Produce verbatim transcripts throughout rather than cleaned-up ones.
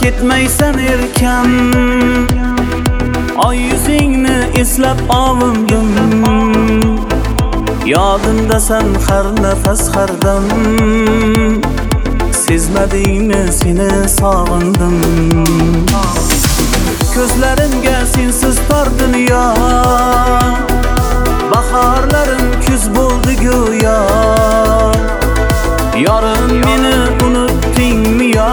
ketmaysan erkan. Oy yuzingni eslab ovundim, yodimdasan har nafas har dam. Sezmadingmi seni sog'indim. Ko'zlarimga sensiz tor dunyo, bahorlarim kuz bo'ldi go'yo. Yorim meni unutdingmi yo?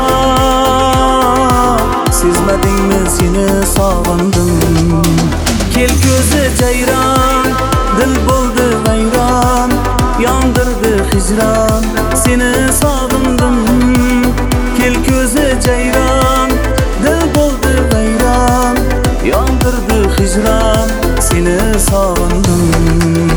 Sezmadingmi seni sog'indim. Kel ko'zi jayron, dil bo'ldi vayron, yondirdi hijron, seni sog'indim. Kel ko'zi jayron, dil bo'ldi vayron, yondirdi hijron, seni sog'indim.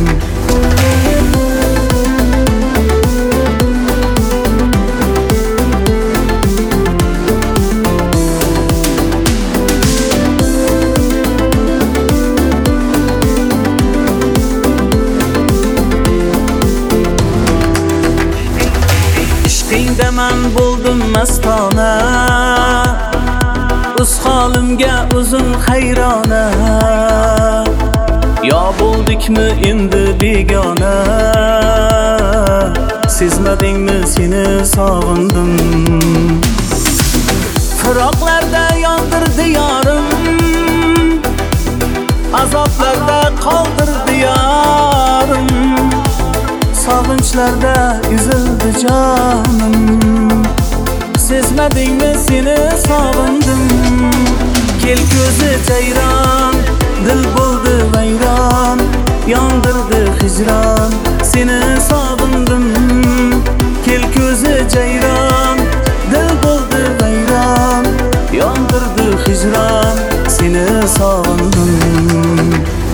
Ishqingda man bo'ldim mastona, o'z holimga o'zim hayrona. Yo bo'ldikmi endi begona, sezmadingmi seni sog'indim. Firoqlarda yondirdi yorim, azoblarda qoldirdi yorim. Sog'inchlarda ezildi jonim, sezmadingmi seni sog'indim. Kel ko'zi jayron, dil bo'ldi vayron, yondirdi hijron, seni sog'indim. Kel ko'zi jayron, dil bo'ldi vayron, yondirdi hijron, seni sog'indim.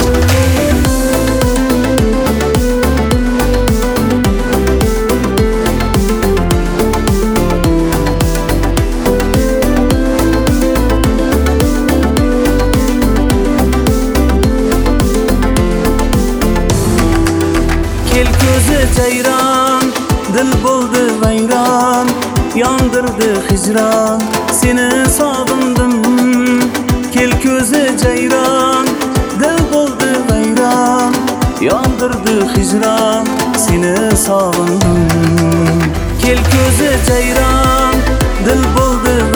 Kel ko'zi jayron, dil bo'ldi vayron, yondirdi hijron, seni sog'indim. Kel ko'zi jayron, dil bo'ldi vayron, yondirdi hijron, seni sog'indim. Kel ko'zi jayron, dil bo'ldi